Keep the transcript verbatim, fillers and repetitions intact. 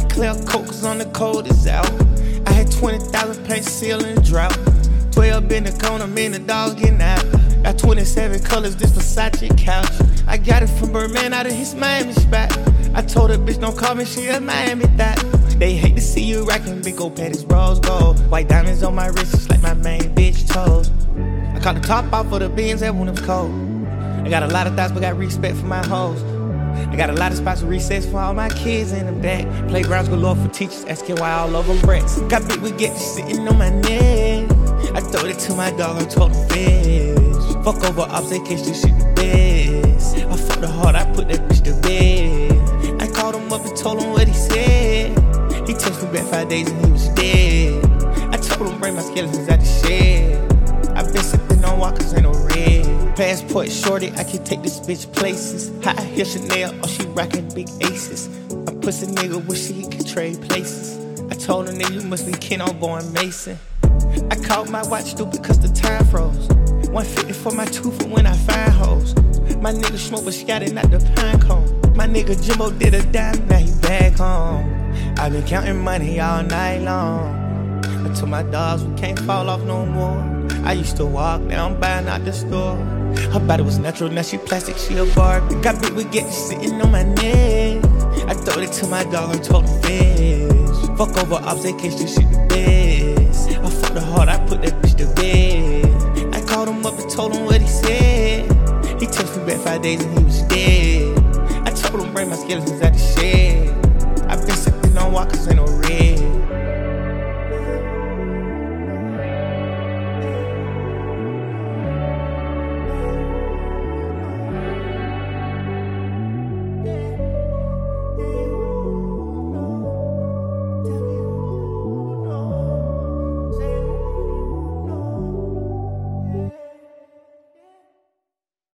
clear coke cause on the cold is out. I had twenty thousand paint seal in the drought. twelve in the corner, me and the dogs getting out. Got twenty-seven colors, this Versace couch. I got it from Birdman out of his Miami spot. I told her bitch don't call me, she a Miami thot. They hate to see you rockin' big old patties, rose gold. White diamonds on my wrist, just like my main bitch toes. I caught the top off of the Benz that when it was cold. I got a lot of thoughts, but got respect for my hoes. I got a lot of spots with recess for all my kids in the back. Playgrounds galore for teachers, asking why all of them brats. Got big with get sitting on my neck. I throwed it to my dog, I told him fish. Fuck over ops, they catch this shit the best. I fucked the hard, I put that bitch to bed. I called him up and told him what he said. He texted me back five days and he was dead. I told him bring my skeletons out the shed. I been sipping on walkers, ain't no red. Passport shorty, I can take this bitch places. High heel Chanel, oh she rockin' big aces. A pussy nigga wish he could trade places. I told a nigga you must be Ken on born Mason. I called my watch stupid cause the time froze. one fifty for my two for when I find hoes. My nigga smoke but scattered not the pine cone. My nigga Jimbo did a dime, now he back home. I been counting money all night long. I told my dogs we can't fall off no more. I used to walk down buying out the store. Her body was natural, now she plastic, she a Barbie. Got big with get sitting on my neck. I throwed it to my dog and told him fish. Fuck over ops, they catch this shit the best. I fucked the hard, I put that bitch to bed. I called him up and told him what he said. He texted me back five days and he was dead. I told him bring my skeletons out the shed. I been sipping on walkers and